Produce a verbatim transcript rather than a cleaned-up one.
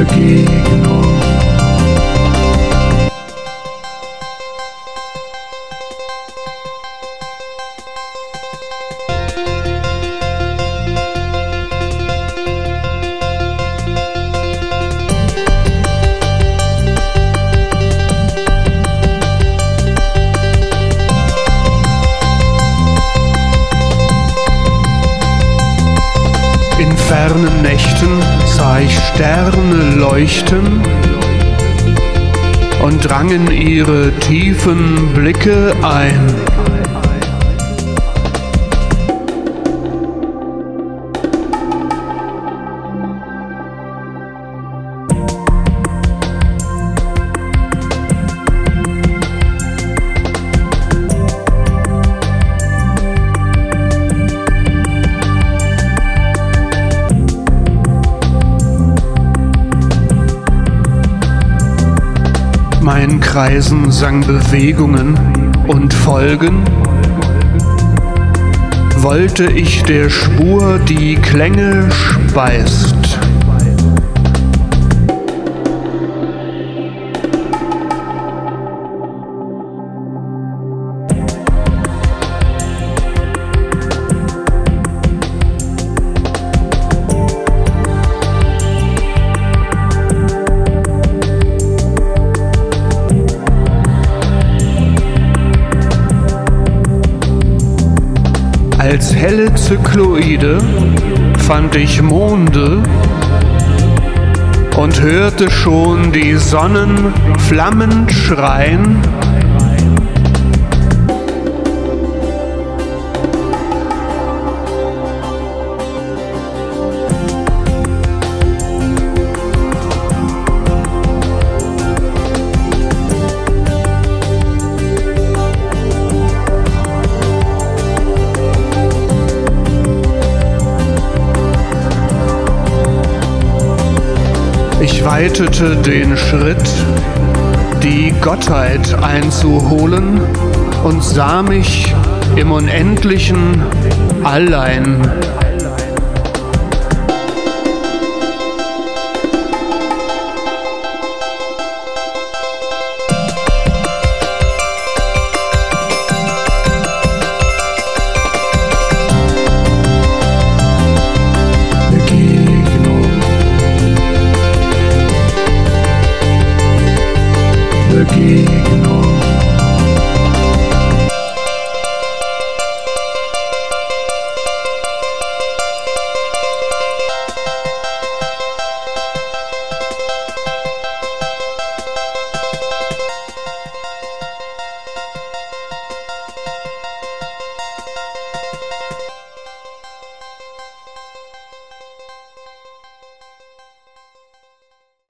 Begegnung. In fernen Nächten sah ich Sterne leuchten und drangen ihre tiefen Blicke ein. Mein Kreisen sang Bewegungen und Folgen, wollte ich der Spur, die Klänge speist. Als helle Zykloide fand ich Monde und hörte schon die Sonnen flammend schreien. Ich weitete den Schritt, die Gottheit einzuholen, und sah mich im Unendlichen allein. Begegnung.